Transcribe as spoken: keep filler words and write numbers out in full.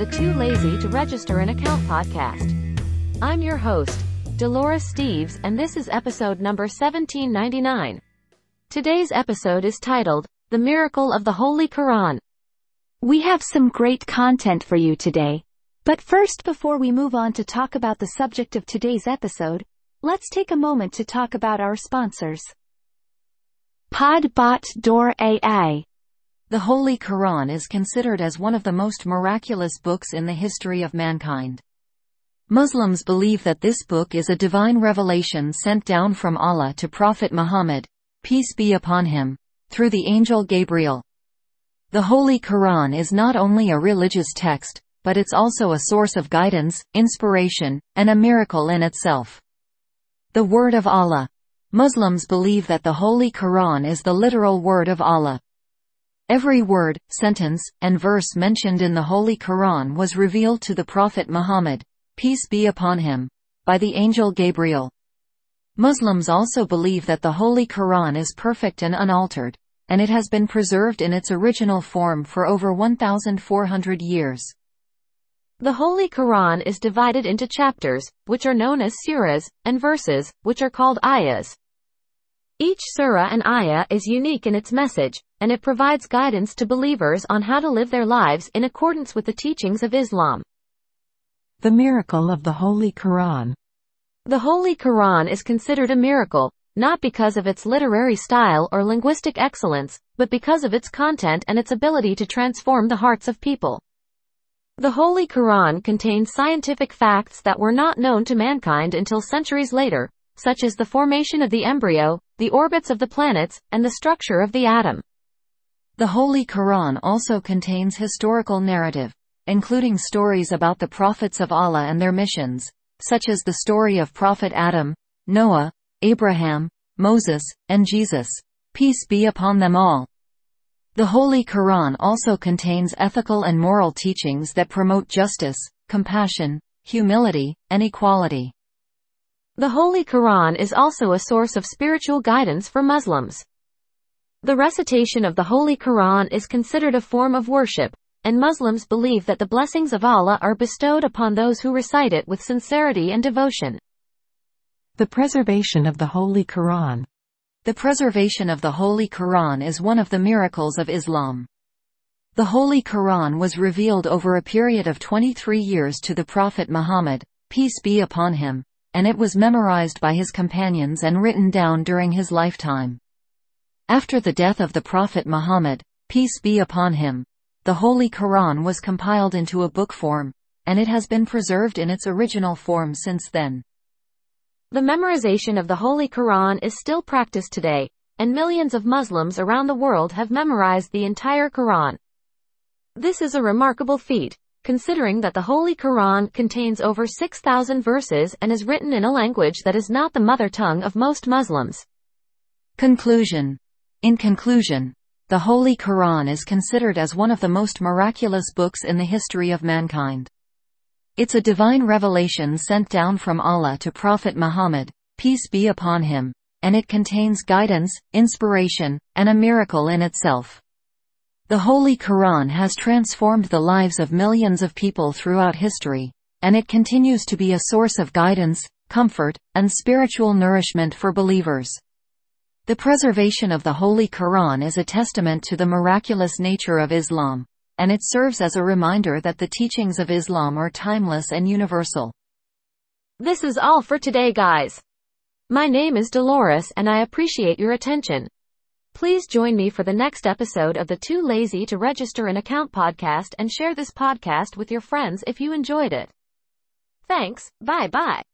the Too Lazy to Register an Account podcast. I'm your host, Dolores Steves, and this is episode number seventeen ninety-nine. Today's episode is titled, The Miracle of the Holy Quran. We have some great content for you today. But first, before we move on to talk about the subject of today's episode, let's take a moment to talk about our sponsors. Podbot Door A I. The Holy Quran is considered as one of the most miraculous books in the history of mankind. Muslims believe that this book is a divine revelation sent down from Allah to Prophet Muhammad, peace be upon him, through the angel Gabriel. The Holy Quran is not only a religious text, but it's also a source of guidance, inspiration, and a miracle in itself. The Word of Allah. Muslims believe that the Holy Quran is the literal word of Allah. Every word, sentence, and verse mentioned in the Holy Quran was revealed to the Prophet Muhammad, peace be upon him, by the angel Gabriel. Muslims also believe that the Holy Quran is perfect and unaltered, and it has been preserved in its original form for over one thousand four hundred years. The Holy Quran is divided into chapters, which are known as surahs, and verses, which are called ayahs. Each surah and ayah is unique in its message, and it provides guidance to believers on how to live their lives in accordance with the teachings of Islam. The miracle of the Holy Quran. The Holy Quran is considered a miracle, not because of its literary style or linguistic excellence, but because of its content and its ability to transform the hearts of people. The Holy Quran contains scientific facts that were not known to mankind until centuries later, such as the formation of the embryo, the orbits of the planets, and the structure of the atom. The Holy Quran also contains historical narrative, including stories about the prophets of Allah and their missions, such as the story of Prophet Adam, Noah, Abraham, Moses, and Jesus, peace be upon them all. The Holy Quran also contains ethical and moral teachings that promote justice, compassion, humility, and equality. The Holy Quran is also a source of spiritual guidance for Muslims. The recitation of the Holy Quran is considered a form of worship, and Muslims believe that the blessings of Allah are bestowed upon those who recite it with sincerity and devotion. The preservation of the Holy Quran. The preservation of the Holy Quran is one of the miracles of Islam. The Holy Quran was revealed over a period of twenty-three years to the Prophet Muhammad, peace be upon him, and it was memorized by his companions and written down during his lifetime. After the death of the Prophet Muhammad, peace be upon him, the Holy Quran was compiled into a book form, and it has been preserved in its original form since then. The memorization of the Holy Quran is still practiced today, and millions of Muslims around the world have memorized the entire Quran. This is a remarkable feat, considering that the Holy Quran contains over six thousand verses and is written in a language that is not the mother tongue of most Muslims. Conclusion. In conclusion, the Holy Quran is considered as one of the most miraculous books in the history of mankind. It's a divine revelation sent down from Allah to Prophet Muhammad, peace be upon him, and it contains guidance, inspiration, and a miracle in itself. The Holy Quran has transformed the lives of millions of people throughout history, and it continues to be a source of guidance, comfort, and spiritual nourishment for believers. The preservation of the Holy Quran is a testament to the miraculous nature of Islam, and it serves as a reminder that the teachings of Islam are timeless and universal. This is all for today, guys. My name is Dolores and I appreciate your attention. Please join me for the next episode of the Too Lazy to Register an Account podcast and share this podcast with your friends if you enjoyed it. Thanks, bye bye.